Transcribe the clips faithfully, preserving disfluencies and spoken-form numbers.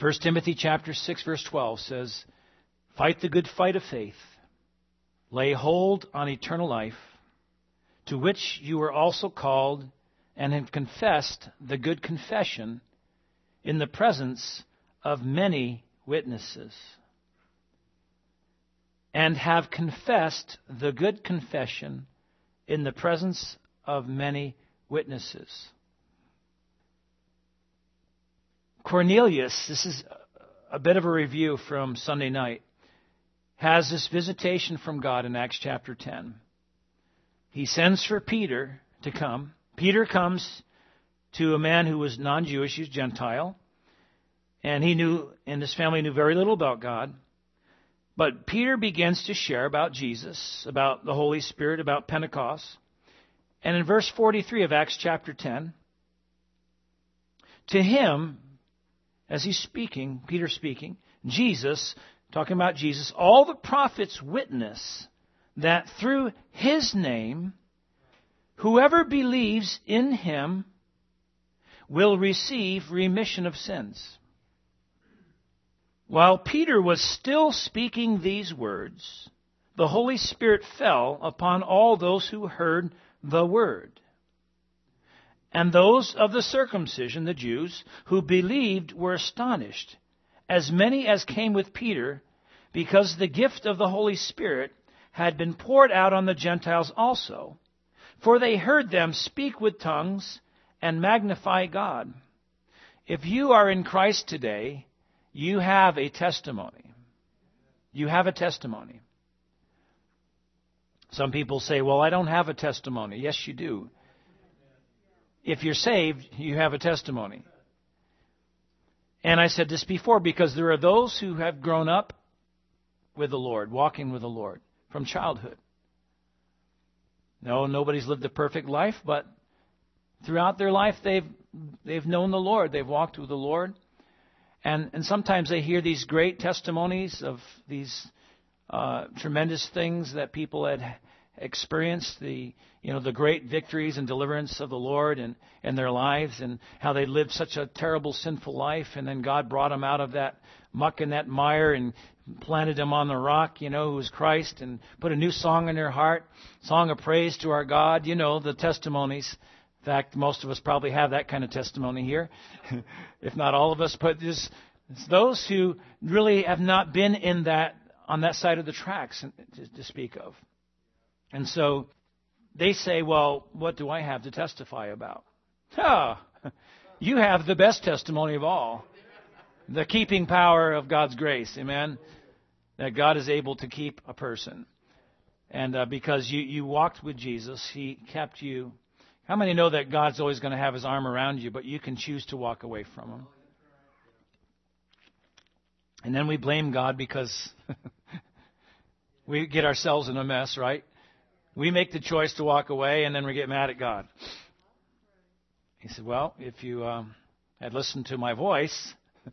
First Timothy chapter six, verse twelve says, "Fight the good fight of faith. Lay hold on eternal life, to which you were also called and have confessed the good confession in the presence of many witnesses." And have confessed the good confession in the presence of many witnesses. Cornelius, this is a bit of a review from Sunday night, has this visitation from God in Acts chapter ten. He sends for Peter to come. Peter comes to a man who was non-Jewish, he was Gentile, and he knew, and his family knew very little about God. But Peter begins to share about Jesus, about the Holy Spirit, about Pentecost. And in verse forty-three of Acts chapter ten, to him, as he's speaking, Peter speaking, Jesus, talking about Jesus, all the prophets witness that through his name, whoever believes in him will receive remission of sins. While Peter was still speaking these words, the Holy Spirit fell upon all those who heard the word. And those of the circumcision, the Jews, who believed were astonished, as many as came with Peter, because the gift of the Holy Spirit had been poured out on the Gentiles also. For they heard them speak with tongues and magnify God. If you are in Christ today, you have a testimony. You have a testimony. Some people say, well, I don't have a testimony. Yes, you do. If you're saved, you have a testimony. And I said this before, because there are those who have grown up with the Lord, walking with the Lord from childhood. No, nobody's lived a perfect life, but throughout their life they've they've known the Lord. They've walked with the Lord. And, and sometimes they hear these great testimonies of these uh, tremendous things that people had experienced, the you know the great victories and deliverance of the Lord in, in their lives, and how they lived such a terrible, sinful life, and then God brought them out of that muck and that mire and planted them on the rock, you know, who was Christ, and put a new song in their heart, song of praise to our God. You know, the testimonies. In fact, most of us probably have that kind of testimony here, if not all of us. But it's those who really have not been in that on that side of the tracks to, to speak of. And so they say, well, what do I have to testify about? Ah, you have the best testimony of all. The keeping power of God's grace, amen? That God is able to keep a person. And uh, because you, you walked with Jesus, He kept you. How many know that God's always going to have His arm around you, but you can choose to walk away from Him? And then we blame God because we get ourselves in a mess, right? We make the choice to walk away, and then we get mad at God. He said, well, if you um, had listened to my voice,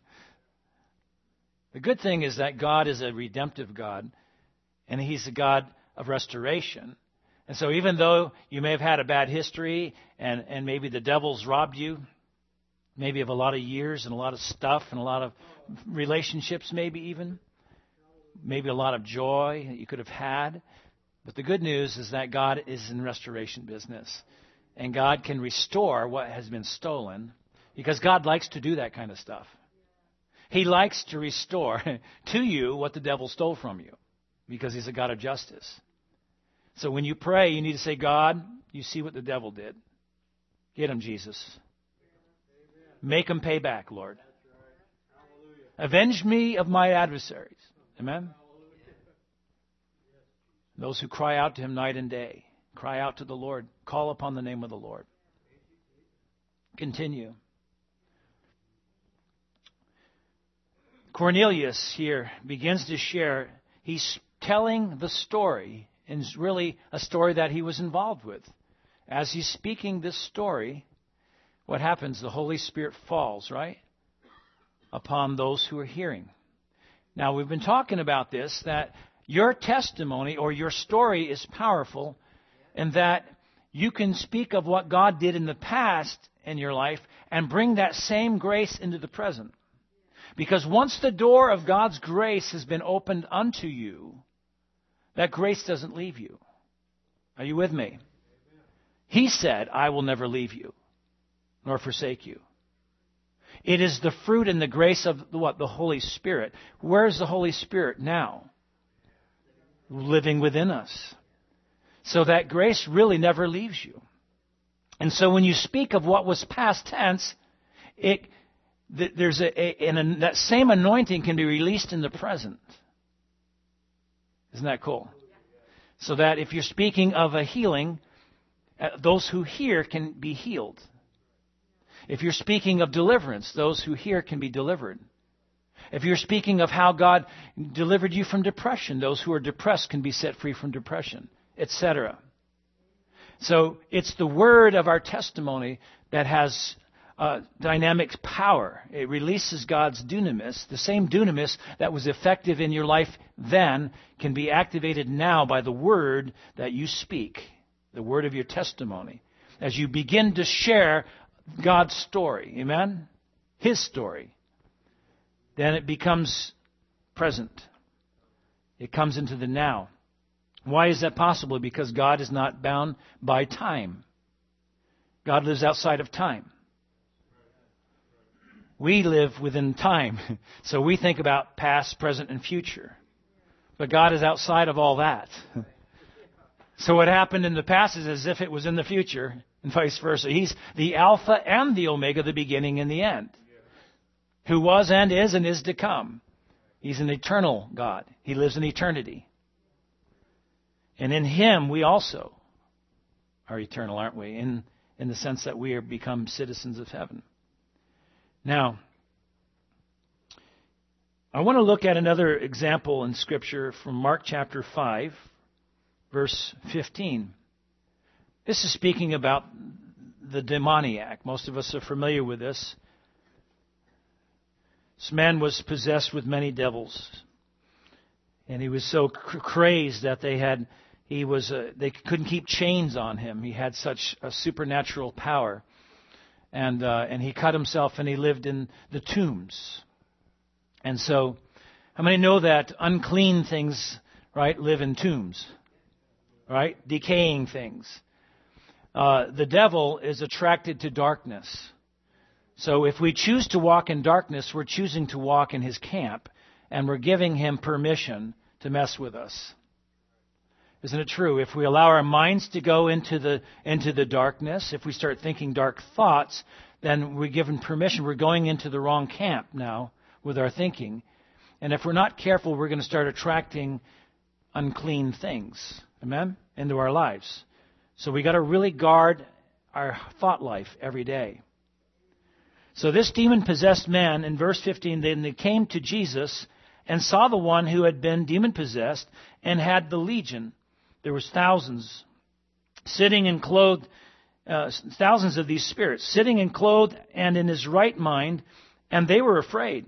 the good thing is that God is a redemptive God, and He's a God of restoration. And so even though you may have had a bad history, and, and maybe the devil's robbed you, maybe of a lot of years and a lot of stuff and a lot of relationships maybe even, maybe a lot of joy that you could have had. But the good news is that God is in restoration business. And God can restore what has been stolen, because God likes to do that kind of stuff. He likes to restore to you what the devil stole from you, because He's a God of justice. So when you pray, you need to say, God, you see what the devil did. Get him, Jesus. Make him pay back, Lord. Avenge me of my adversaries. Amen? Those who cry out to Him night and day. Cry out to the Lord. Call upon the name of the Lord. Continue. Cornelius here begins to share. He's telling the story, and it's really a story that he was involved with. As he's speaking this story, what happens? The Holy Spirit falls, right, upon those who are hearing. Now, we've been talking about this, that your testimony or your story is powerful, and that you can speak of what God did in the past in your life and bring that same grace into the present. Because once the door of God's grace has been opened unto you, that grace doesn't leave you. Are you with me? He said, I will never leave you, nor forsake you. It is the fruit and the grace of the, what? The Holy Spirit. Where is the Holy Spirit now? Living within us. So that grace really never leaves you. And so when you speak of what was past tense, it there's a, a, and a that same anointing can be released in the present. Isn't that cool? So that if you're speaking of a healing, uh, those who hear can be healed. If you're speaking of deliverance, those who hear can be delivered. If you're speaking of how God delivered you from depression, those who are depressed can be set free from depression, et cetera. So it's the word of our testimony that has uh, dynamic power. It releases God's dunamis. The same dunamis that was effective in your life then can be activated now by the word that you speak, the word of your testimony, as you begin to share God's story. Amen? His story. Then it becomes present. It comes into the now. Why is that possible? Because God is not bound by time. God lives outside of time. We live within time. So we think about past, present, and future. But God is outside of all that. So what happened in the past is as if it was in the future, and vice versa. He's the Alpha and the Omega, the beginning and the end. Who was and is and is to come. He's an eternal God. He lives in eternity. And in Him we also are eternal, aren't we? In, in the sense that we are become citizens of heaven. Now, I want to look at another example in Scripture from Mark chapter five, verse fifteen. This is speaking about the demoniac. Most of us are familiar with this. This man was possessed with many devils, and he was so cr- crazed that they had he was uh, they couldn't keep chains on him. He had such a supernatural power, and uh, and he cut himself and he lived in the tombs. And so, how many know that unclean things, right, live in tombs, right? Decaying things. Uh, the devil is attracted to darkness. So if we choose to walk in darkness, we're choosing to walk in his camp, and we're giving him permission to mess with us. Isn't it true? If we allow our minds to go into the into the darkness, if we start thinking dark thoughts, then we're given permission. We're going into the wrong camp now with our thinking. And if we're not careful, we're going to start attracting unclean things, amen, into our lives. So we got to really guard our thought life every day. So this demon-possessed man, in verse fifteen, then they came to Jesus and saw the one who had been demon-possessed and had the legion. There was thousands sitting and clothed, uh, thousands of these spirits, sitting and clothed and in his right mind, and they were afraid.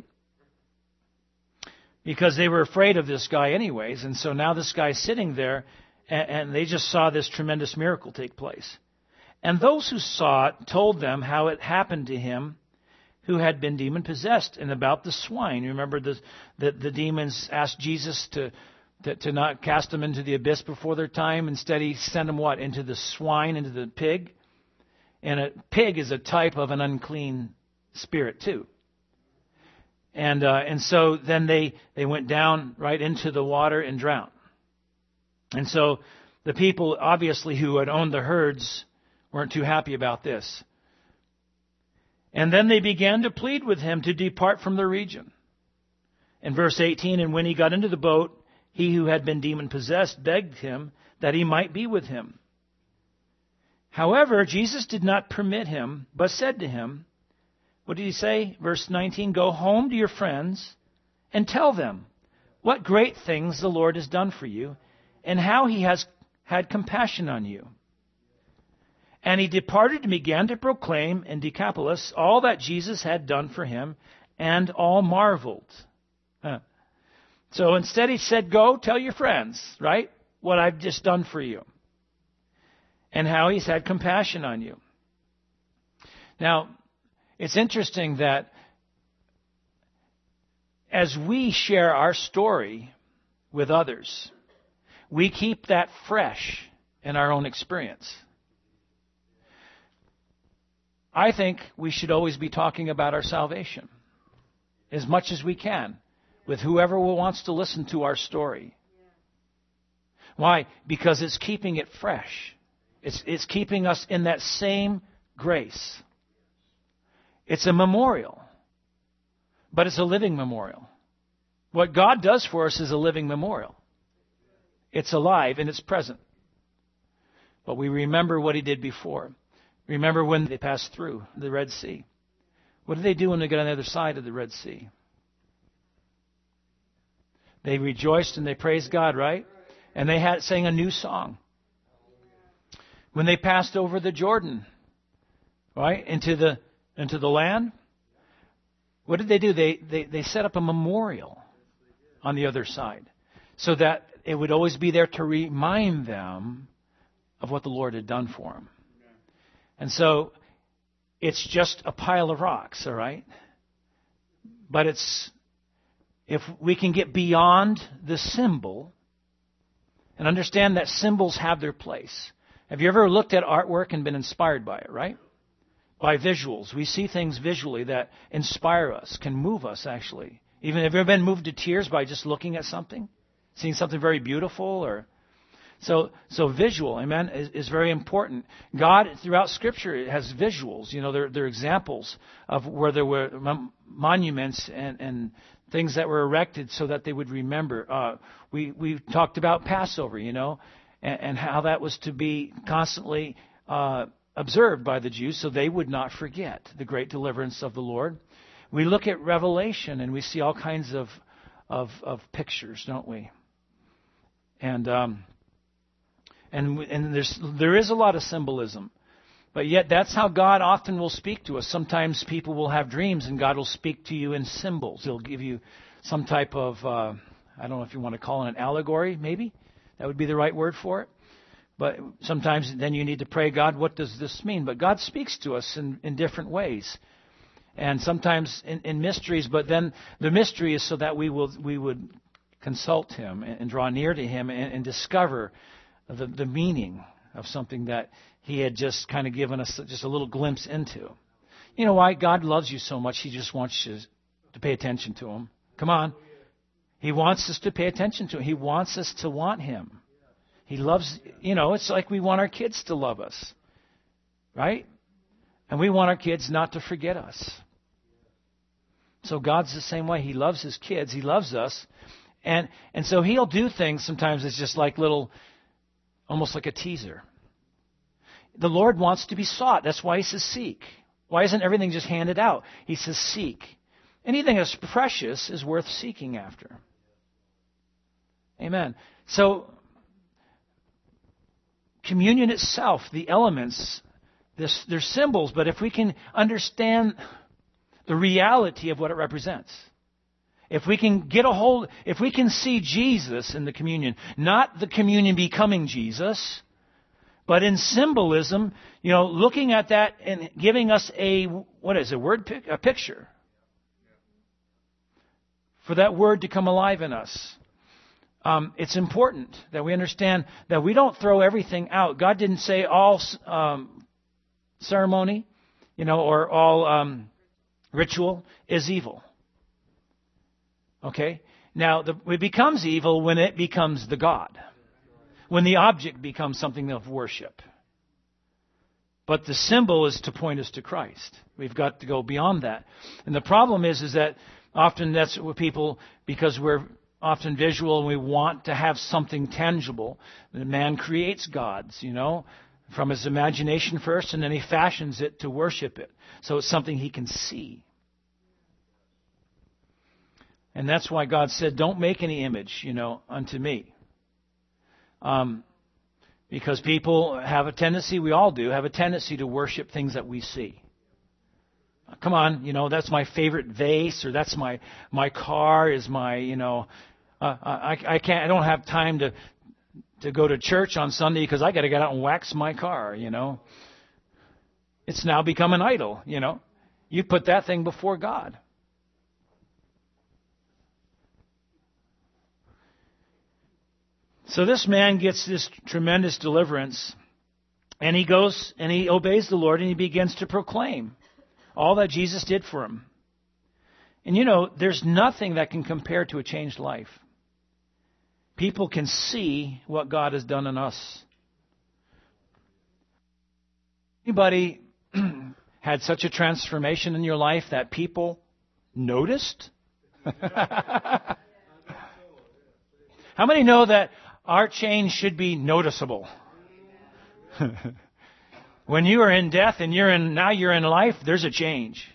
Because they were afraid of this guy anyways, and so now this guy's sitting there, and, and they just saw this tremendous miracle take place. And those who saw it told them how it happened to him who had been demon-possessed, and about the swine. You remember the, the, the demons asked Jesus to, to, to not cast them into the abyss before their time. Instead, he sent them what? Into the swine, into the pig. And a pig is a type of an unclean spirit, too. And uh, and so then they, they went down right into the water and drowned. And so the people, obviously, who had owned the herds weren't too happy about this. And then they began to plead with him to depart from the region. In verse eighteen, and when he got into the boat, he who had been demon-possessed begged him that he might be with him. However, Jesus did not permit him, but said to him, what did he say? Verse nineteen, go home to your friends and tell them what great things the Lord has done for you and how he has had compassion on you. And he departed and began to proclaim in Decapolis all that Jesus had done for him, and all marveled. Huh. So instead he said, go tell your friends, right, what I've just done for you, and how he's had compassion on you. Now, it's interesting that as we share our story with others, we keep that fresh in our own experience. I think we should always be talking about our salvation as much as we can with whoever wants to listen to our story. Why? Because it's keeping it fresh. It's, it's keeping us in that same grace. It's a memorial, but it's a living memorial. What God does for us is a living memorial. It's alive and it's present. But we remember what He did before. Remember when they passed through the Red Sea. What did they do when they got on the other side of the Red Sea? They rejoiced and they praised God, right? And they had sang a new song. When they passed over the Jordan, right, into the into the land, what did they do? They they, they set up a memorial on the other side, so that it would always be there to remind them of what the Lord had done for them. And so it's just a pile of rocks, all right? But it's, if we can get beyond the symbol and understand that symbols have their place. Have you ever looked at artwork and been inspired by it, right? By visuals. We see things visually that inspire us, can move us actually. Even have you ever been moved to tears by just looking at something? Seeing something very beautiful or so so visual, amen, is, is very important. God throughout Scripture has visuals. You know, they're, they're examples of where there were mon- monuments and, and things that were erected so that they would remember. Uh, we we talked about Passover, you know, and, and how that was to be constantly uh, observed by the Jews so they would not forget the great deliverance of the Lord. We look at Revelation and we see all kinds of of, of pictures, don't we? And um, and and there's there is a lot of symbolism, but yet that's how God often will speak to us. Sometimes people will have dreams, and God will speak to you in symbols. He'll give you some type of uh, I don't know if you want to call it an allegory. Maybe that would be the right word for it. But sometimes then you need to pray, God, what does this mean? But God speaks to us in, in different ways, and sometimes in, in mysteries. But then the mystery is so that we will we would consult Him and, and draw near to Him and, and discover the, the meaning of something that He had just kind of given us just a little glimpse into. You know why? God loves you so much, He just wants you to pay attention to Him. Come on. He wants us to pay attention to Him. He wants us to want Him. He loves, you know, it's like we want our kids to love us. Right? And we want our kids not to forget us. So God's the same way. He loves His kids. He loves us. And and so He'll do things sometimes it's just like little, almost like a teaser. The Lord wants to be sought. That's why He says seek. Why isn't everything just handed out? He says seek. Anything that's precious is worth seeking after. Amen. So communion itself, the elements, this, they're symbols, but if we can understand the reality of what it represents, if we can get a hold, if we can see Jesus in the communion, not the communion becoming Jesus, but in symbolism, you know, looking at that and giving us a, what is it, a word, a picture for that word to come alive in us. Um, it's important that we understand that we don't throw everything out. God didn't say all um, ceremony, you know, or all um, ritual is evil. Okay? Now, the, it becomes evil when it becomes the God. When the object becomes something of worship. But the symbol is to point us to Christ. We've got to go beyond that. And the problem is, is that often that's what people, because we're often visual and we want to have something tangible, the man creates gods, you know, from his imagination first, and then he fashions it to worship it. So it's something he can see. And that's why God said, don't make any image, you know, unto me. Um, because people have a tendency, we all do, have a tendency to worship things that we see. Come on, you know, that's my favorite vase, or that's my my car is my, you know, uh, I I can't, I don't have time to to go to church on Sunday because I got to get out and wax my car, you know. It's now become an idol, you know. You put that thing before God. So this man gets this tremendous deliverance, and he goes and he obeys the Lord, and he begins to proclaim all that Jesus did for him. And you know, there's nothing that can compare to a changed life. People can see what God has done in us. Anybody had such a transformation in your life that people noticed? How many know that our change should be noticeable? When you are in death and you're in now you're in life, there's a change.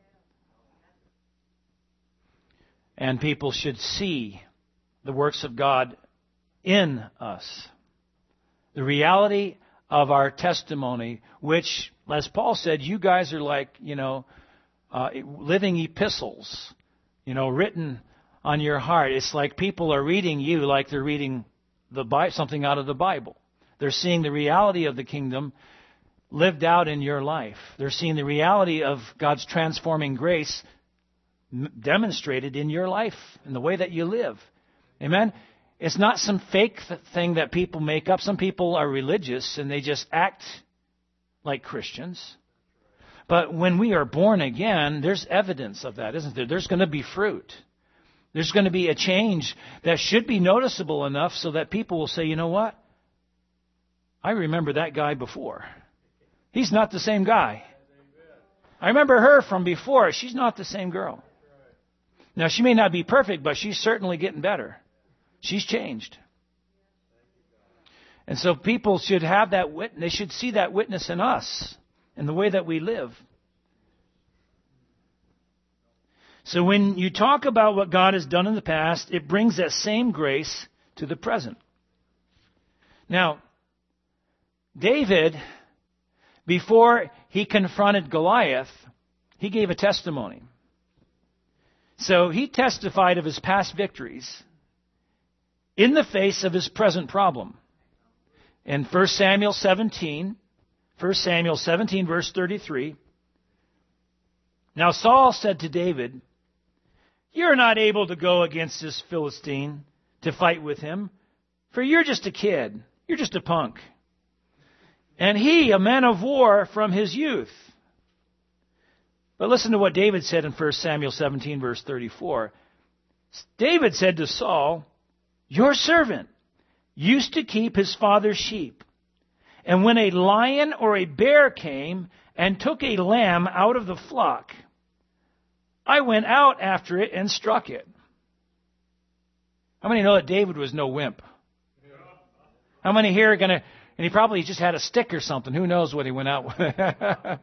And people should see the works of God in us. The reality of our testimony, which, as Paul said, you guys are like, you know, uh, living epistles, you know, written on your heart. It's like people are reading you like they're reading the Bi- something out of the Bible. They're seeing the reality of the kingdom lived out in your life. They're seeing the reality of God's transforming grace demonstrated in your life, in the way that you live. Amen? It's not some fake th- thing that people make up. Some people are religious and they just act like Christians. But when we are born again, there's evidence of that, isn't there? There's going to be fruit. There's going to be a change that should be noticeable enough so that people will say, you know what? I remember that guy before. He's not the same guy. I remember her from before. She's not the same girl. Now, she may not be perfect, but she's certainly getting better. She's changed. And so people should have that witness. They should see that witness in us, in the way that we live. So when you talk about what God has done in the past, it brings that same grace to the present. Now, David, before he confronted Goliath, he gave a testimony. So he testified of his past victories in the face of his present problem. In First Samuel seventeen, First Samuel seventeen, verse thirty-three, now Saul said to David, "You're not able to go against this Philistine to fight with him, for you're just a kid. You're just a punk. And he, a man of war from his youth." But listen to what David said in First Samuel seventeen, verse thirty-four. David said to Saul, "Your servant used to keep his father's sheep. And when a lion or a bear came and took a lamb out of the flock, I went out after it and struck it." How many know that David was no wimp? How many here are going to... And he probably just had a stick or something. Who knows what he went out with.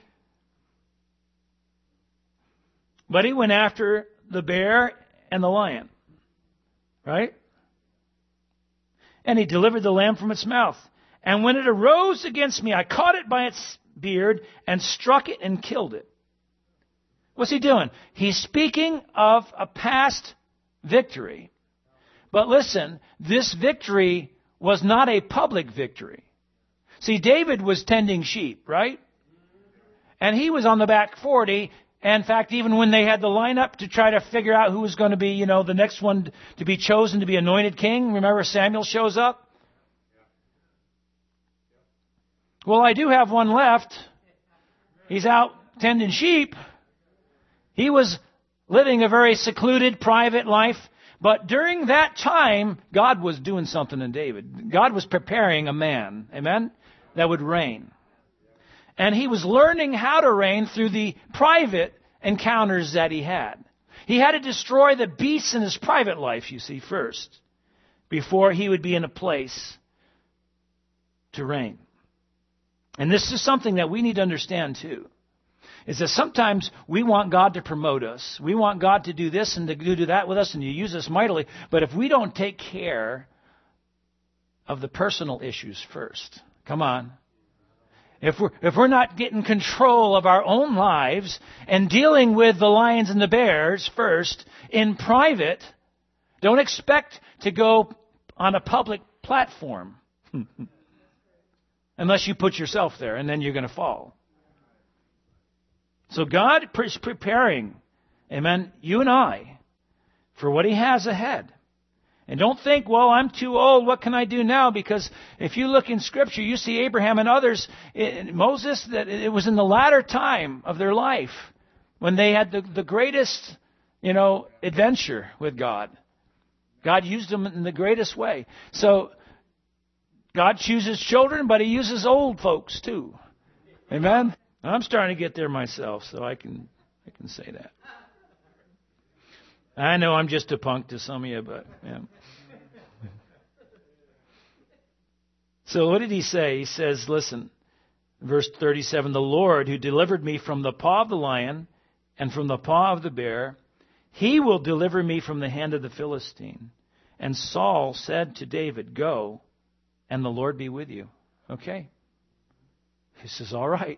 But he went after the bear and the lion. Right? And he delivered the lamb from its mouth. And when it arose against me, I caught it by its beard and struck it and killed it. What's he doing? He's speaking of a past victory. But listen, this victory was not a public victory. See, David was tending sheep, right? And he was on the back forty. In fact, even when they had the lineup to try to figure out who was going to be, you know, the next one to be chosen to be anointed king, remember Samuel shows up? Well, I do have one left. He's out tending sheep. He was living a very secluded, private life. But during that time, God was doing something in David. God was preparing a man, amen, that would reign. And he was learning how to reign through the private encounters that he had. He had to destroy the beasts in his private life, you see, first, before he would be in a place to reign. And this is something that we need to understand too. Is that sometimes we want God to promote us. We want God to do this and to do that with us and to use us mightily. But if we don't take care of the personal issues first, come on. If we're, if we're not getting control of our own lives and dealing with the lions and the bears first in private, don't expect to go on a public platform unless you put yourself there, and then you're going to fall. So God is preparing, amen, you and I for what He has ahead. And don't think, well, I'm too old. What can I do now? Because if you look in Scripture, you see Abraham and others, it, Moses, that it was in the latter time of their life when they had the, the greatest, you know, adventure with God. God used them in the greatest way. So God chooses children, but He uses old folks too. Amen? I'm starting to get there myself, so I can I can say that. I know I'm just a punk to some of you, but yeah. So what did he say? He says, listen, verse thirty-seven, the Lord who delivered me from the paw of the lion and from the paw of the bear, He will deliver me from the hand of the Philistine. And Saul said to David, go, and the Lord be with you. Okay. He says, all right.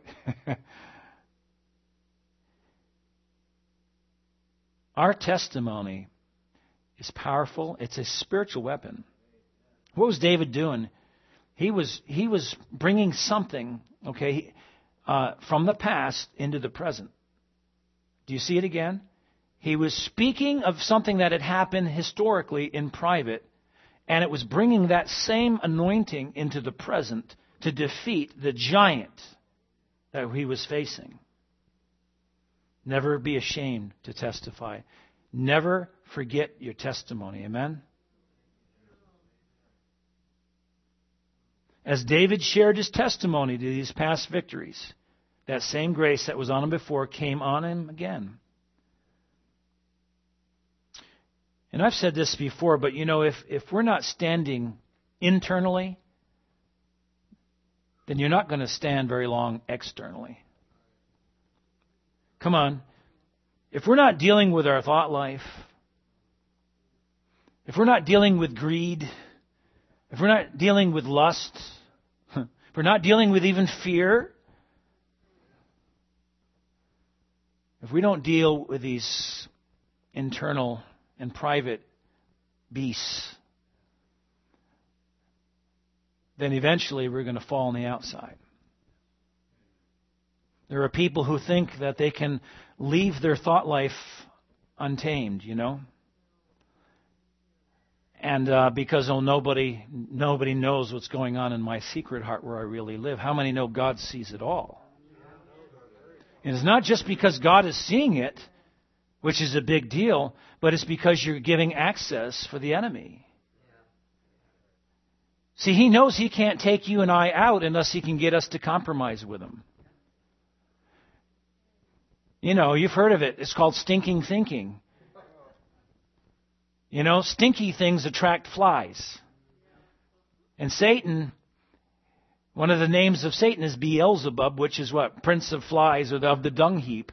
Our testimony is powerful. It's a spiritual weapon. What was David doing? He was he was bringing something, okay, uh, from the past into the present. Do you see it again? He was speaking of something that had happened historically in private, and it was bringing that same anointing into the present to defeat the giant that he was facing. Never be ashamed to testify. Never forget your testimony. Amen? As David shared his testimony to these past victories, that same grace that was on him before came on him again. And I've said this before, but you know, if, if we're not standing internally, then you're not going to stand very long externally. Come on. If we're not dealing with our thought life, if we're not dealing with greed, if we're not dealing with lust, if we're not dealing with even fear, if we don't deal with these internal and private beasts, then eventually we're going to fall on the outside. There are people who think that they can leave their thought life untamed, you know. And uh, because oh, nobody nobody knows what's going on in my secret heart where I really live. How many know God sees it all? And it's not just because God is seeing it, which is a big deal, but it's because you're giving access for the enemy. See, He knows He can't take you and I out unless He can get us to compromise with Him. You know, you've heard of it. It's called stinking thinking. You know, stinky things attract flies. And Satan, one of the names of Satan is Beelzebub, which is what? Prince of flies, or of the dung heap.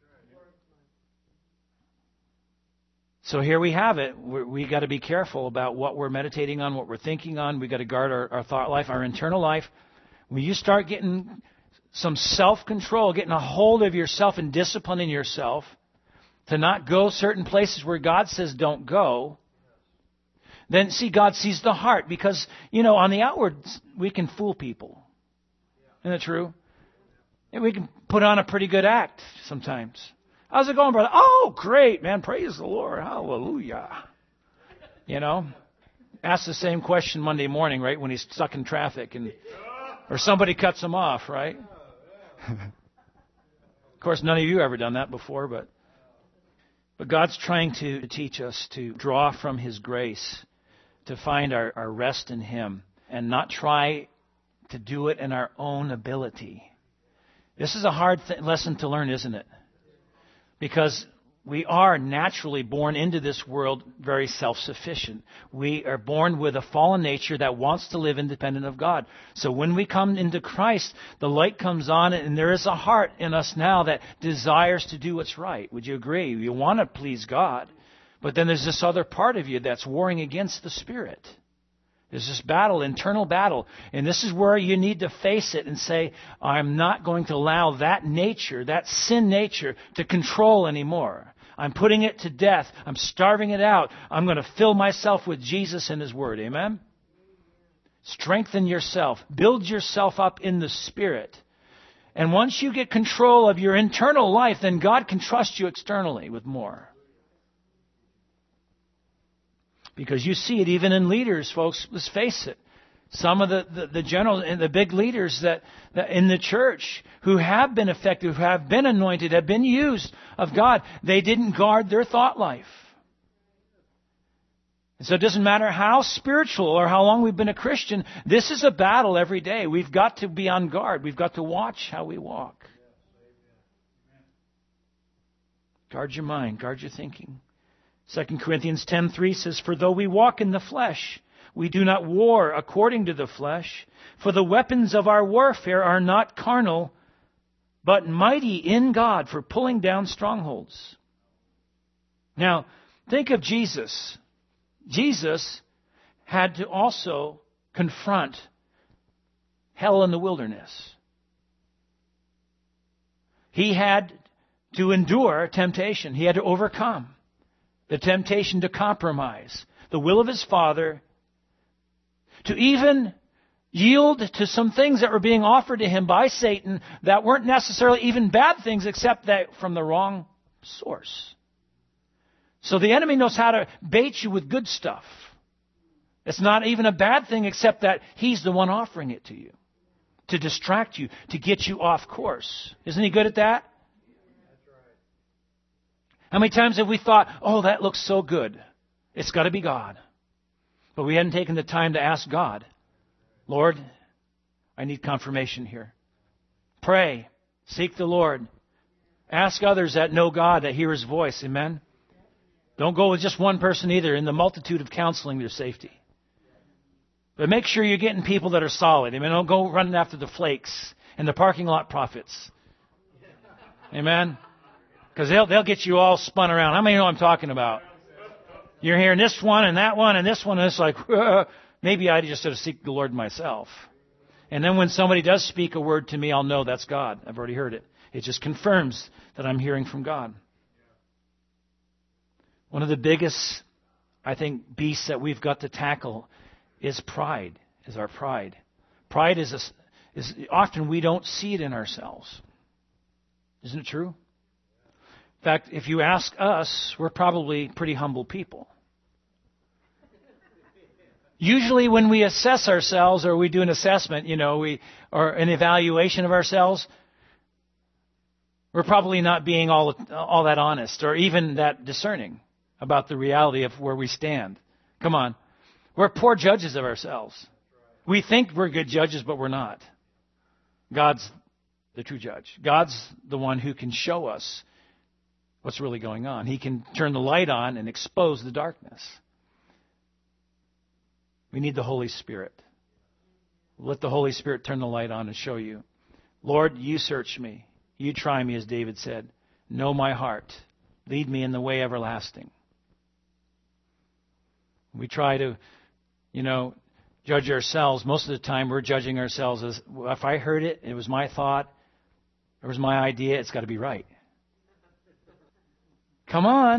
So here we have it. We're, we got to be careful about what we're meditating on, what we're thinking on. We've got to guard our, our thought life, our internal life. When you start getting some self-control, getting a hold of yourself and disciplining yourself to not go certain places where God says don't go, then see, God sees the heart. Because, you know, on the outward, we can fool people. Isn't it true? And we can put on a pretty good act sometimes. How's it going, brother? Oh, great, man. Praise the Lord. Hallelujah. You know, ask the same question Monday morning, right, when he's stuck in traffic and or somebody cuts him off, right? Of course, none of you ever done that before, but but God's trying to teach us to draw from His grace, to find our, our rest in Him, and not try to do it in our own ability. This is a hard th- lesson to learn, isn't it? Because we are naturally born into this world very self-sufficient. We are born with a fallen nature that wants to live independent of God. So when we come into Christ, the light comes on, and there is a heart in us now that desires to do what's right. Would you agree? You want to please God. But then there's this other part of you that's warring against the Spirit. There's this battle, internal battle. And this is where you need to face it and say, I'm not going to allow that nature, that sin nature, to control anymore. I'm putting it to death. I'm starving it out. I'm going to fill myself with Jesus and His Word. Amen? Strengthen yourself. Build yourself up in the Spirit. And once you get control of your internal life, then God can trust you externally with more. Because you see it even in leaders, folks. Let's face it. Some of the, the, the generals and the big leaders that, that in the church who have been effective, who have been anointed, have been used of God, they didn't guard their thought life. And so it doesn't matter how spiritual or how long we've been a Christian, this is a battle every day. We've got to be on guard. We've got to watch how we walk. Guard your mind. Guard your thinking. Second Corinthians ten three says, "For though we walk in the flesh, we do not war according to the flesh. For the weapons of our warfare are not carnal, but mighty in God for pulling down strongholds." Now, think of Jesus. Jesus had to also confront hell in the wilderness. He had to endure temptation. He had to overcome the temptation to compromise the will of his Father, to even yield to some things that were being offered to him by Satan that weren't necessarily even bad things, except that from the wrong source. So the enemy knows how to bait you with good stuff. It's not even a bad thing, except that he's the one offering it to you, to distract you, to get you off course. Isn't he good at that? How many times have we thought, oh, that looks so good. It's got to be God. But we hadn't taken the time to ask God, Lord, I need confirmation here. Pray. Seek the Lord. Ask others that know God, that hear His voice. Amen? Don't go with just one person either. In the multitude of counseling, there's safety. But make sure you're getting people that are solid. Amen? Don't go running after the flakes and the parking lot prophets. Amen? Because they'll, they'll get you all spun around. How many know what I'm talking about? You're hearing this one and that one and this one, and it's like, maybe I just should have seeked the Lord myself. And then when somebody does speak a word to me, I'll know that's God. I've already heard it. It just confirms that I'm hearing from God. One of the biggest, I think, beasts that we've got to tackle is pride, is our pride. Pride is, a, is often we don't see it in ourselves. Isn't it true? In fact, if you ask us, we're probably pretty humble people. Usually when we assess ourselves or we do an assessment, you know, we or an evaluation of ourselves, we're probably not being all, all that honest or even that discerning about the reality of where we stand. Come on. We're poor judges of ourselves. We think we're good judges, but we're not. God's the true judge. God's the one who can show us what's really going on. He can turn the light on and expose the darkness. We need the Holy Spirit. Let the Holy Spirit turn the light on and show you. Lord, you search me. You try me, as David said. Know my heart. Lead me in the way everlasting. We try to, you know, judge ourselves. Most of the time we're judging ourselves as, well, if I heard it, it was my thought, it was my idea, it's got to be right. Come on.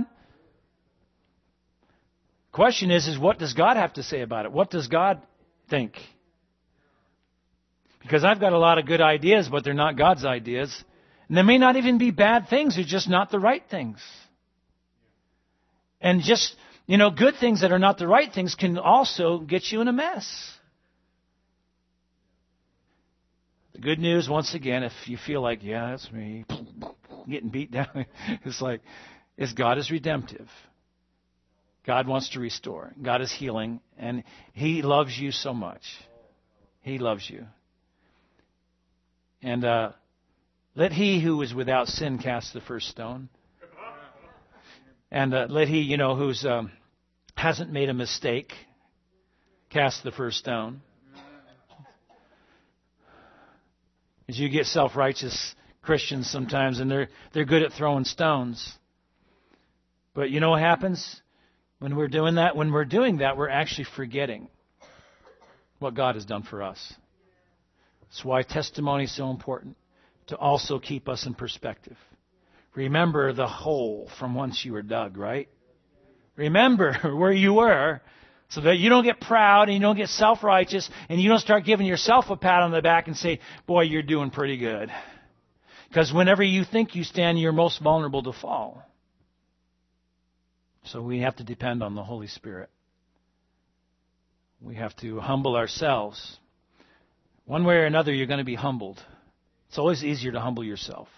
Question is, is what does God have to say about it? What does God think? Because I've got a lot of good ideas, but they're not God's ideas. And they may not even be bad things. They're just not the right things. And just, you know, good things that are not the right things can also get you in a mess. The good news, once again, if you feel like, yeah, that's me, getting beat down, it's like, is God is redemptive. God wants to restore. God is healing. And He loves you so much. He loves you. And uh, let he who is without sin cast the first stone. And uh, let he, you know, who's um, hasn't made a mistake, cast the first stone. As you get self-righteous Christians sometimes, and they're they're good at throwing stones. But you know what happens when we're doing that? When we're doing that, we're actually forgetting what God has done for us. That's why testimony is so important, to also keep us in perspective. Remember the hole from whence you were dug, right? Remember where you were, so that you don't get proud and you don't get self-righteous and you don't start giving yourself a pat on the back and say, boy, you're doing pretty good. Because whenever you think you stand, you're most vulnerable to fall. So we have to depend on the Holy Spirit. We have to humble ourselves. One way or another, you're going to be humbled. It's always easier to humble yourself.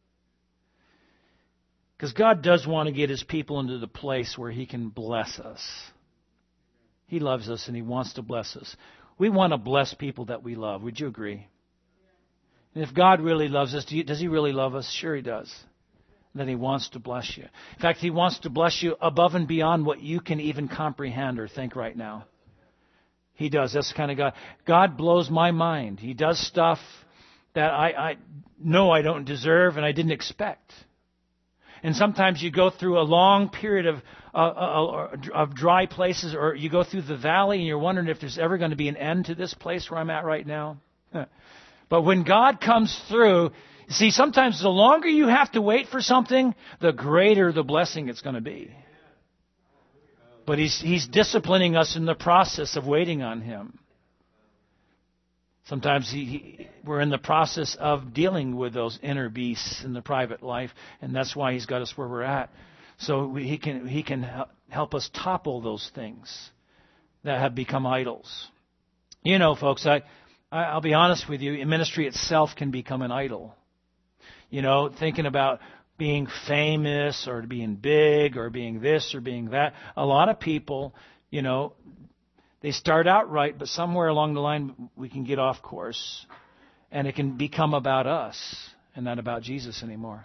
Because God does want to get His people into the place where He can bless us. He loves us and He wants to bless us. We want to bless people that we love. Would you agree? And if God really loves us, do you, does He really love us? Sure He does. Then He wants to bless you. In fact, He wants to bless you above and beyond what you can even comprehend or think right now. He does. That's the kind of God. God blows my mind. He does stuff that I, I know I don't deserve and I didn't expect. And sometimes you go through a long period of uh, uh, of dry places, or you go through the valley and you're wondering if there's ever going to be an end to this place where I'm at right now. But when God comes through, see, sometimes the longer you have to wait for something, the greater the blessing it's going to be. But He's He's disciplining us in the process of waiting on Him. Sometimes he, he, we're in the process of dealing with those inner beasts in the private life, and that's why He's got us where we're at. So we, He can He can help us topple those things that have become idols. You know, folks, I, I I'll be honest with you, ministry itself can become an idol. You know, thinking about being famous or being big or being this or being that. A lot of people, you know, they start out right, but somewhere along the line we can get off course, and it can become about us and not about Jesus anymore.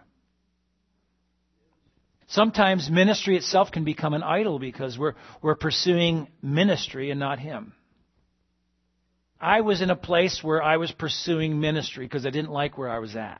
Sometimes ministry itself can become an idol because we're we're pursuing ministry and not Him. I was in a place where I was pursuing ministry because I didn't like where I was at.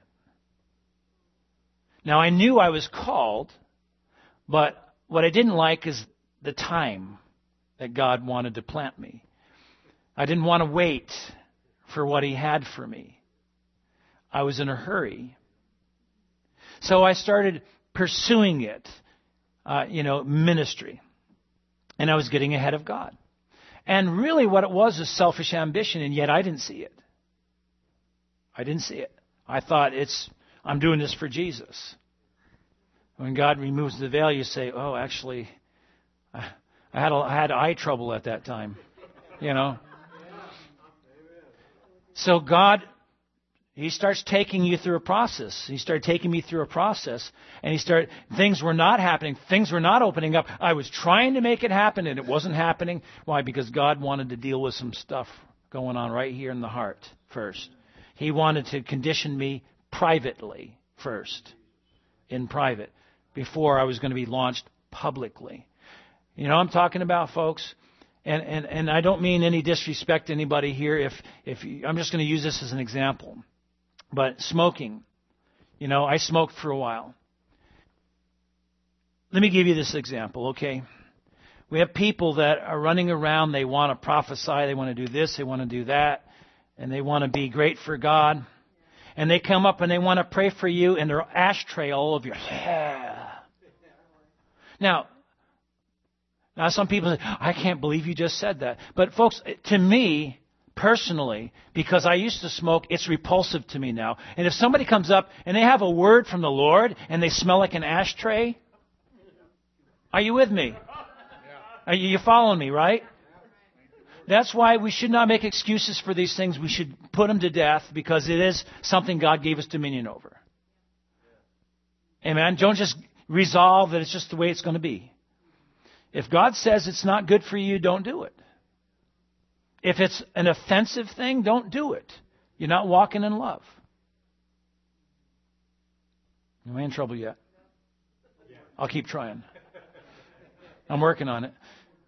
Now, I knew I was called, but what I didn't like is the time that God wanted to plant me. I didn't want to wait for what He had for me. I was in a hurry. So I started pursuing it, uh, you know, ministry. And I was getting ahead of God. And really what it was was selfish ambition, and yet I didn't see it. I didn't see it. I thought, it's I'm doing this for Jesus. When God removes the veil, you say, oh, actually, I I had, a, I had eye trouble at that time, you know. So God, He starts taking you through a process. He started taking me through a process, and He started, things were not happening. Things were not opening up. I was trying to make it happen, and it wasn't happening. Why? Because God wanted to deal with some stuff going on right here in the heart first. He wanted to condition me privately first, in private, before I was going to be launched publicly. You know what I'm talking about, folks? And, and, and I don't mean any disrespect to anybody here. If, if you, I'm just going to use this as an example. But smoking, you know, I smoked for a while. Let me give you this example, okay? We have people that are running around. They want to prophesy. They want to do this. They want to do that. And they want to be great for God. And they come up and they want to pray for you, and their ashtray all over your hair. Now, now some people say, I can't believe you just said that. But folks, to me, personally, because I used to smoke, it's repulsive to me now. And if somebody comes up and they have a word from the Lord and they smell like an ashtray, are you with me? Are you, you following me, right? That's why we should not make excuses for these things. We should put them to death, because it is something God gave us dominion over. Amen? Don't just resolve that it's just the way it's going to be. If God says it's not good for you, don't do it. If it's an offensive thing, don't do it. You're not walking in love. Am I in trouble yet? I'll keep trying. I'm working on it.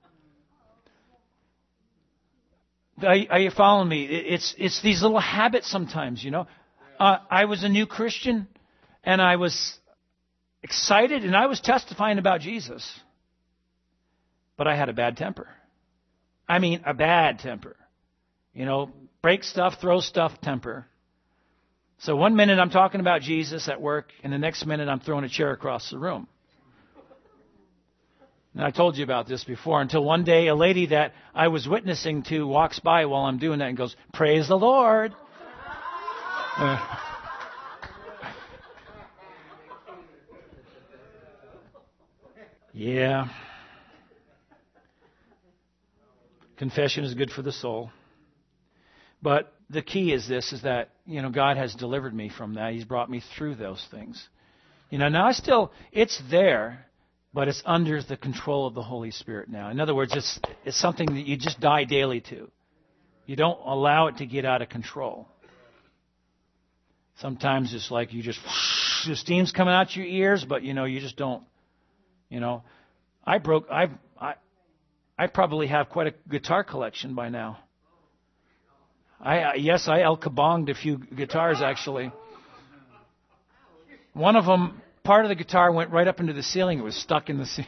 Are, are you following me? It's it's these little habits sometimes, you know. Uh, I was a new Christian, and I was excited, and I was testifying about Jesus. But I had a bad temper. I mean, a bad temper. You know, break stuff, throw stuff temper. So one minute I'm talking about Jesus at work, and the next minute I'm throwing a chair across the room. And I told you about this before, until one day a lady that I was witnessing to walks by while I'm doing that and goes, "Praise the Lord." Uh, yeah. Confession is good for the soul. But the key is this, is that, you know, God has delivered me from that. He's brought me through those things. You know, now I still, it's there, but it's under the control of the Holy Spirit now. In other words, it's it's something that you just die daily to. You don't allow it to get out of control. Sometimes it's like you just, the steam's coming out your ears, but, you know, you just don't, you know. I broke, I've, I, I probably have quite a guitar collection by now. I Yes, I El Kabonged a few guitars, actually. One of them, part of the guitar went right up into the ceiling. It was stuck in the ceiling.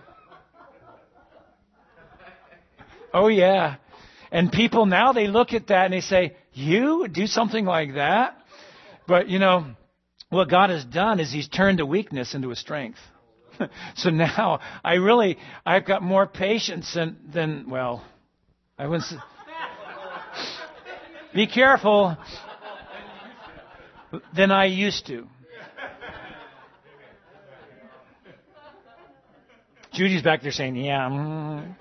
Oh, yeah. And people now, they look at that and they say, you do something like that? But, you know, what God has done is He's turned a weakness into a strength. So now I really, I've got more patience than, than well, I wouldn't say, be careful, than I used to. Judy's back there saying, yeah. Mm.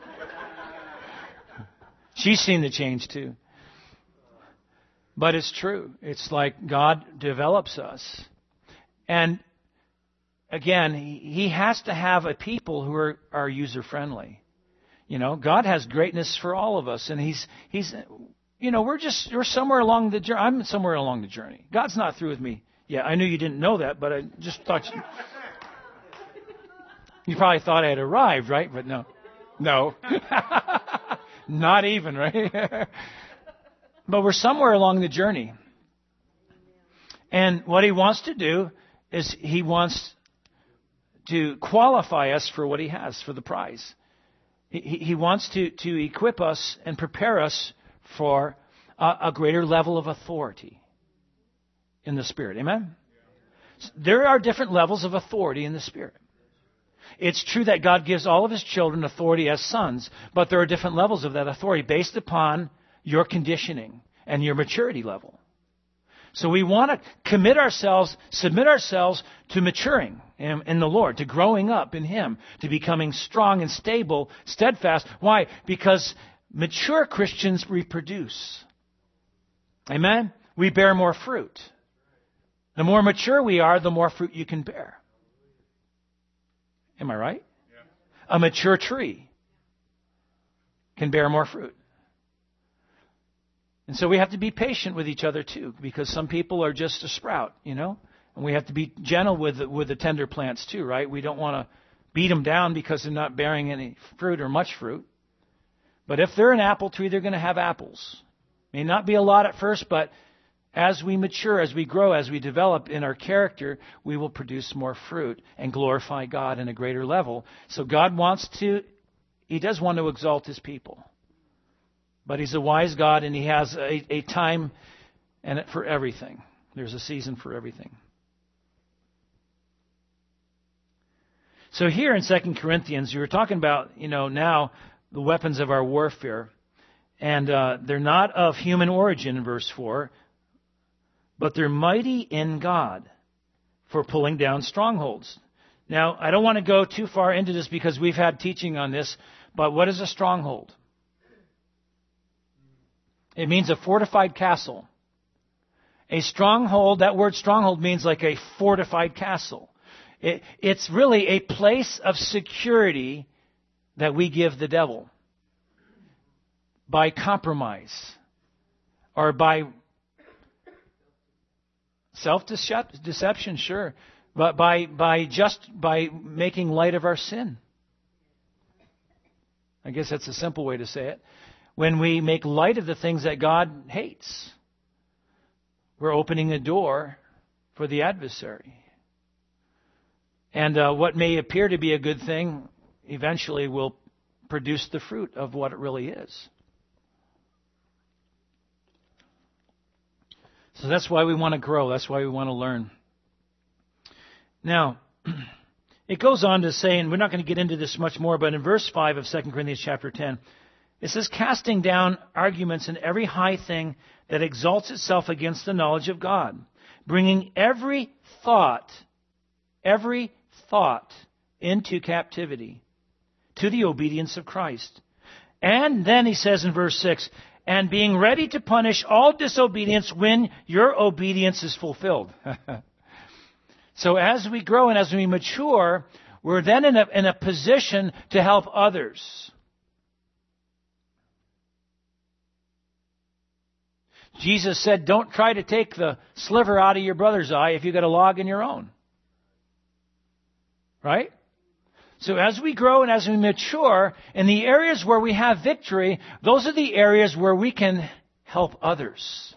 She's seen the change too. But it's true. It's like God develops us. And again, He has to have a people who are, are user-friendly. You know, God has greatness for all of us. And He's, He's, you know, we're just, we're somewhere along the journey. I'm somewhere along the journey. God's not through with me. Yeah, I knew you didn't know that, but I just thought you... You probably thought I had arrived, right? But no. No. Not even, right? But we're somewhere along the journey. And what He wants to do is He wants to qualify us for what He has, for the prize. He, he wants to, to equip us and prepare us for a, a greater level of authority in the Spirit. Amen? There are different levels of authority in the Spirit. It's true that God gives all of His children authority as sons, but there are different levels of that authority based upon your conditioning and your maturity level. So we want to commit ourselves, submit ourselves to maturing in, in the Lord, to growing up in Him, to becoming strong and stable, steadfast. Why? Because mature Christians reproduce. Amen? We bear more fruit. The more mature we are, the more fruit you can bear. Am I right? Yeah. A mature tree can bear more fruit. And so we have to be patient with each other too, because some people are just a sprout, you know. And we have to be gentle with the, with the tender plants too, right? We don't want to beat them down because they're not bearing any fruit or much fruit. But if they're an apple tree, they're going to have apples. May not be a lot at first, but as we mature, as we grow, as we develop in our character, we will produce more fruit and glorify God in a greater level. So God wants to, He does want to exalt His people. But He's a wise God, and He has a, a time and for everything. There's a season for everything. So here in Second Corinthians, you were talking about, you know, now the weapons of our warfare. And uh, they're not of human origin, in verse four. But they're mighty in God for pulling down strongholds. Now, I don't want to go too far into this because we've had teaching on this, but what is a stronghold? It means a fortified castle. A stronghold, that word stronghold means like a fortified castle. It, it's really a place of security that we give the devil by compromise or by self-deception, sure, but by by just by making light of our sin. I guess that's a simple way to say it. When we make light of the things that God hates, we're opening a door for the adversary. And uh, what may appear to be a good thing eventually will produce the fruit of what it really is. So that's why we want to grow. That's why we want to learn. Now, it goes on to say, and we're not going to get into this much more, but in verse five of Second Corinthians chapter ten, it says, casting down arguments and every high thing that exalts itself against the knowledge of God, bringing every thought, every thought into captivity to the obedience of Christ, And then he says in verse six, and being ready to punish all disobedience when your obedience is fulfilled. So as we grow and as we mature, we're then in a, in a position to help others. Jesus said, don't try to take the sliver out of your brother's eye if you've got a log in your own. Right? So as we grow and as we mature, in the areas where we have victory, those are the areas where we can help others.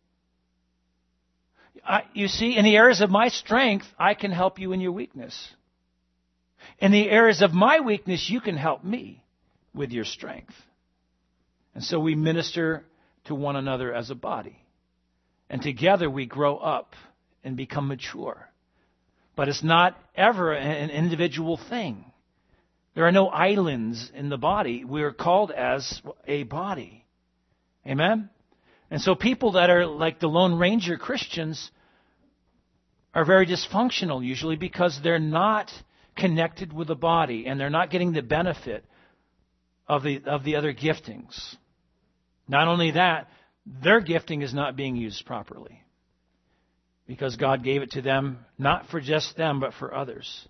I, you see, in the areas of my strength, I can help you in your weakness. In the areas of my weakness, you can help me with your strength. And so we minister to one another as a body. And together we grow up and become mature. But it's not ever an individual thing. There are no islands in the body. We are called as a body. Amen? And so people that are like the Lone Ranger Christians are very dysfunctional usually because they're not connected with the body and they're not getting the benefit of the of the other giftings. Not only that, their gifting is not being used properly because God gave it to them not for just them but for others.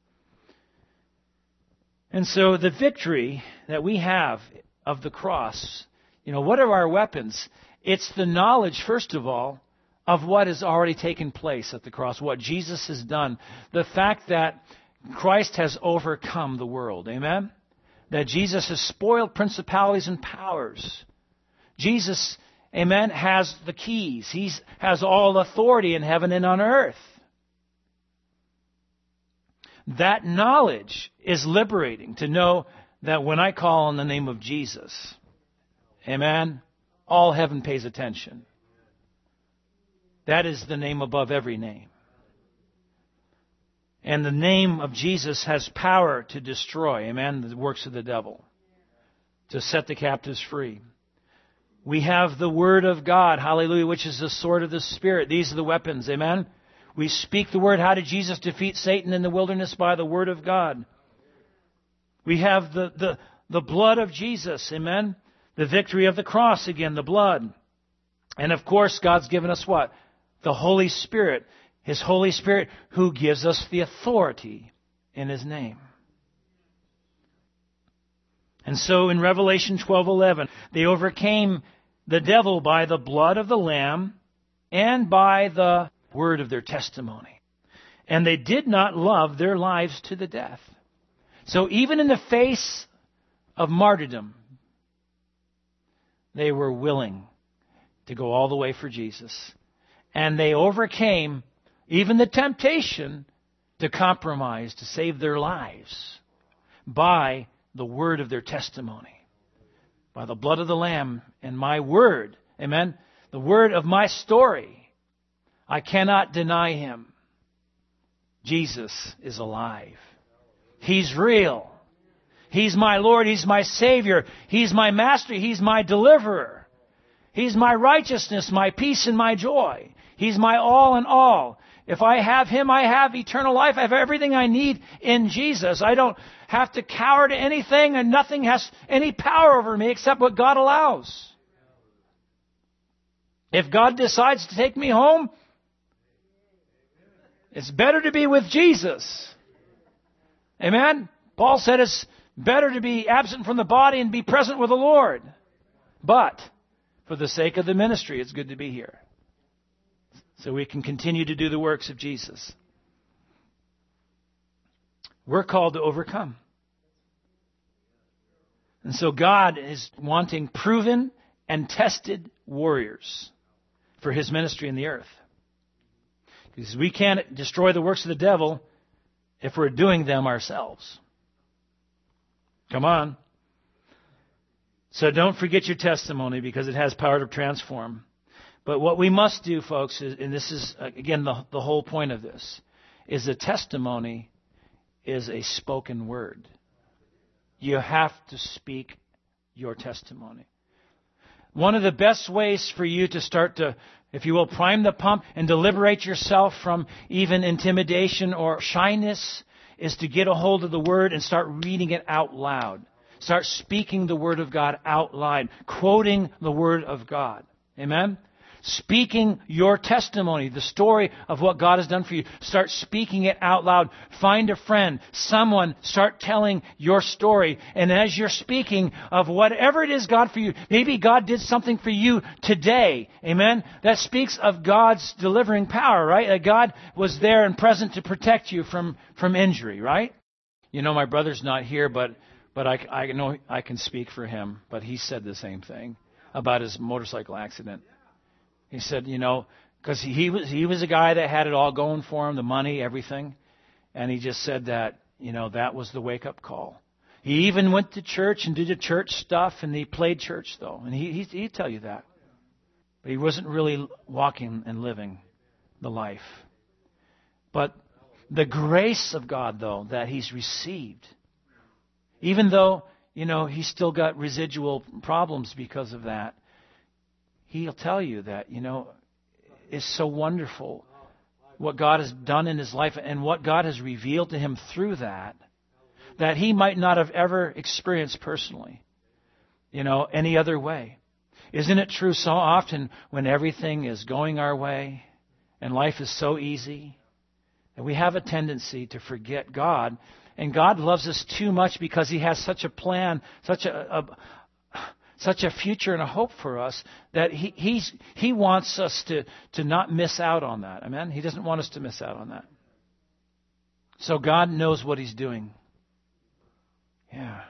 And so the victory that we have of the cross, you know, what are our weapons? It's the knowledge, first of all, of what has already taken place at the cross, what Jesus has done. The fact that Christ has overcome the world. Amen? That Jesus has spoiled principalities and powers. Jesus, amen, has the keys. He has all authority in heaven and on earth. That knowledge is liberating to know that when I call on the name of Jesus, amen, all heaven pays attention. That is the name above every name. And the name of Jesus has power to destroy, amen, the works of the devil, to set the captives free. We have the Word of God, hallelujah, which is the sword of the Spirit. These are the weapons, amen. We speak the Word. How did Jesus defeat Satan in the wilderness? By the Word of God. We have the, the, the blood of Jesus, amen. The victory of the cross, again, the blood. And of course, God's given us what? The Holy Spirit. His Holy Spirit who gives us the authority in His name. And so in Revelation twelve eleven, they overcame the devil by the blood of the Lamb and by the word of their testimony. And they did not love their lives to the death. So even in the face of martyrdom, they were willing to go all the way for Jesus. And they overcame even the temptation to compromise, to save their lives by the word of their testimony, by the blood of the Lamb and my word. Amen. The word of my story. I cannot deny Him. Jesus is alive. He's real. He's my Lord. He's my Savior. He's my Master. He's my Deliverer. He's my righteousness, my peace, and my joy. He's my all in all. If I have Him, I have eternal life. I have everything I need in Jesus. I don't have to cower to anything, and nothing has any power over me except what God allows. If God decides to take me home, it's better to be with Jesus. Amen? Paul said it's better to be absent from the body and be present with the Lord. But for the sake of the ministry, it's good to be here. So we can continue to do the works of Jesus. We're called to overcome. And so God is wanting proven and tested warriors for His ministry in the earth. Because we can't destroy the works of the devil if we're doing them ourselves. Come on. So don't forget your testimony because it has power to transform. But what we must do, folks, is, and this is, again, the, the whole point of this, is a testimony is a spoken word. You have to speak your testimony. One of the best ways for you to start to, if you will, prime the pump and to liberate yourself from even intimidation or shyness is to get a hold of the Word and start reading it out loud. Start speaking the Word of God out loud, quoting the Word of God. Amen? Speaking your testimony, the story of what God has done for you. Start speaking it out loud. Find a friend, someone, start telling your story. And as you're speaking of whatever it is God for you, maybe God did something for you today. Amen? That speaks of God's delivering power, right? That God was there and present to protect you from, from injury, right? You know, my brother's not here, but, but I, I know I can speak for him. But he said the same thing about his motorcycle accident. He said, you know, because he was he was a guy that had it all going for him, the money, everything. And he just said that, you know, that was the wake-up call. He even went to church and did the church stuff, and he played church, though. And he, he, he'd tell you that. But he wasn't really walking and living the life. But the grace of God, though, that he's received, even though, you know, he's still got residual problems because of that, he'll tell you that, you know, it's so wonderful what God has done in his life and what God has revealed to him through that, that he might not have ever experienced personally, you know, any other way. Isn't it true so often when everything is going our way and life is so easy that we have a tendency to forget God? And God loves us too much because he has such a plan, such a... a such a future and a hope for us that he he's, he wants us to, to not miss out on that. Amen? He doesn't want us to miss out on that. So God knows what he's doing. Yeah.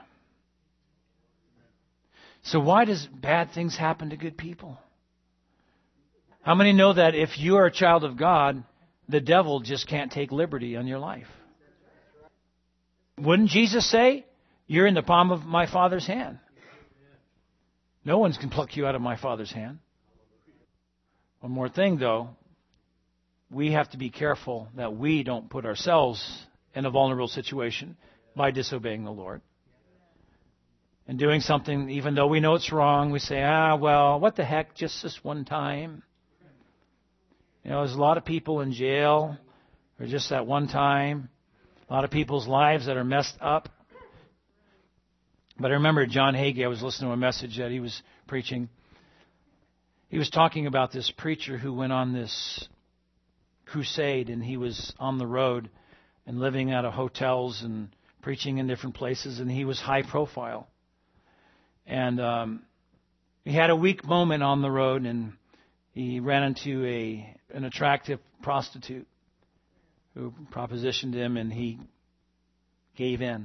So why does bad things happen to good people? How many know that if you are a child of God, the devil just can't take liberty on your life? Wouldn't Jesus say, you're in the palm of my Father's hand? No one can pluck you out of my Father's hand. One more thing, though. We have to be careful that we don't put ourselves in a vulnerable situation by disobeying the Lord. And doing something, even though we know it's wrong, we say, ah, well, what the heck, just this one time. You know, there's a lot of people in jail for just that one time. A lot of people's lives that are messed up. But I remember John Hagee, I was listening to a message that he was preaching. He was talking about this preacher who went on this crusade, and he was on the road and living out of hotels and preaching in different places, and he was high profile. And um, he had a weak moment on the road, and he ran into a an attractive prostitute who propositioned him, and he gave in.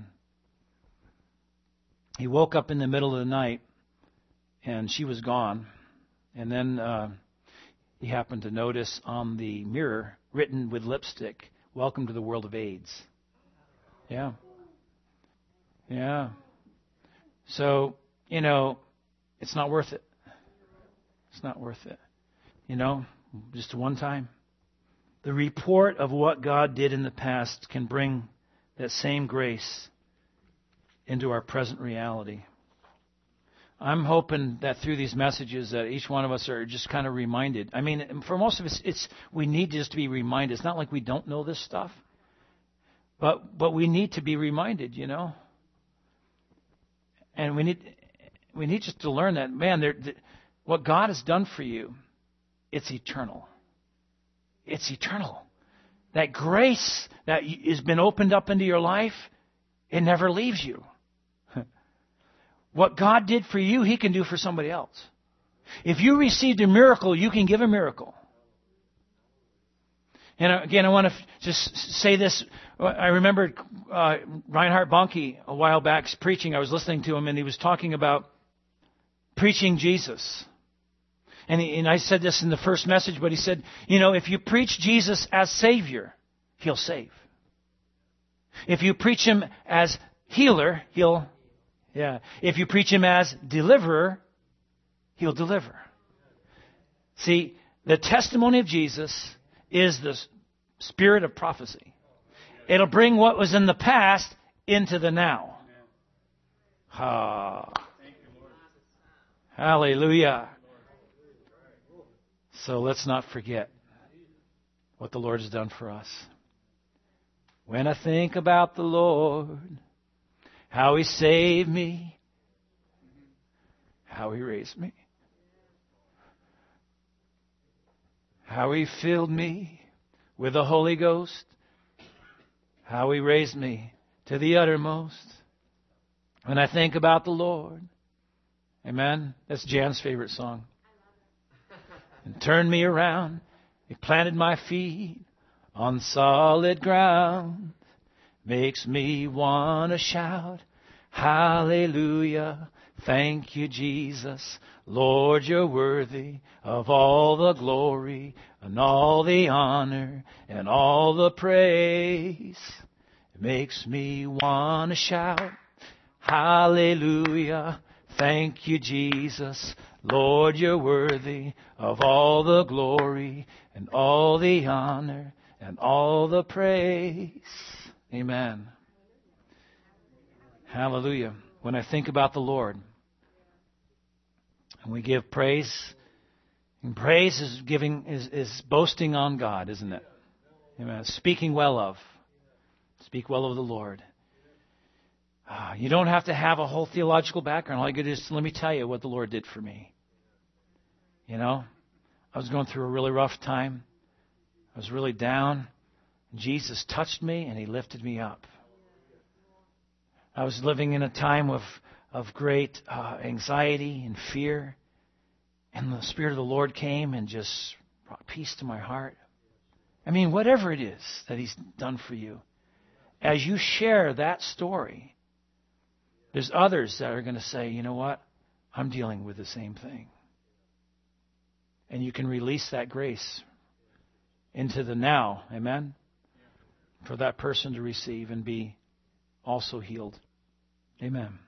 He woke up in the middle of the night, and she was gone. And then uh, he happened to notice on the mirror, written with lipstick, "Welcome to the world of AIDS." Yeah. Yeah. So, you know, it's not worth it. It's not worth it. You know, just one time. The report of what God did in the past can bring that same grace into our present reality. I'm hoping that through these messages that each one of us are just kind of reminded. I mean, for most of us, it's we need just to be reminded. It's not like we don't know this stuff, but but we need to be reminded, you know. And we need we need just to learn that, man, there, what God has done for you, it's eternal. It's eternal. That grace that has been opened up into your life, it never leaves you. What God did for you, he can do for somebody else. If you received a miracle, you can give a miracle. And again, I want to just say this. I remember uh, Reinhard Bonnke a while back preaching. I was listening to him, and he was talking about preaching Jesus. And, he, and I said this in the first message, but he said, you know, if you preach Jesus as Savior, he'll save. If you preach him as healer, he'll, yeah. If you preach him as deliverer, he'll deliver. See, the testimony of Jesus is the spirit of prophecy. It'll bring what was in the past into the now. Ah. Hallelujah. So let's not forget what the Lord has done for us. When I think about the Lord, how he saved me how He raised me. How He filled me with the Holy Ghost. How He raised me to the uttermost. When I think about the Lord. Amen. That's Jan's favorite song. And turned me around. He planted my feet on solid ground. Makes me want to shout, hallelujah. Thank you, Jesus. Lord, you're worthy of all the glory and all the honor and all the praise. It makes me want to shout, hallelujah. Thank you, Jesus. Lord, you're worthy of all the glory and all the honor and all the praise. Amen. Hallelujah. When I think about the Lord, and we give praise, and praise is giving is, is boasting on God, isn't it? Amen. Speaking well of. Speak well of the Lord. Uh, you don't have to have a whole theological background. All you got to do is let me tell you what the Lord did for me. You know, I was going through a really rough time. I was really down. Jesus touched me and He lifted me up. I was living in a time of, of great uh, anxiety and fear. And the Spirit of the Lord came and just brought peace to my heart. I mean, whatever it is that He's done for you, as you share that story, there's others that are going to say, you know what? I'm dealing with the same thing. And you can release that grace into the now. Amen? For that person to receive and be also healed. Amen.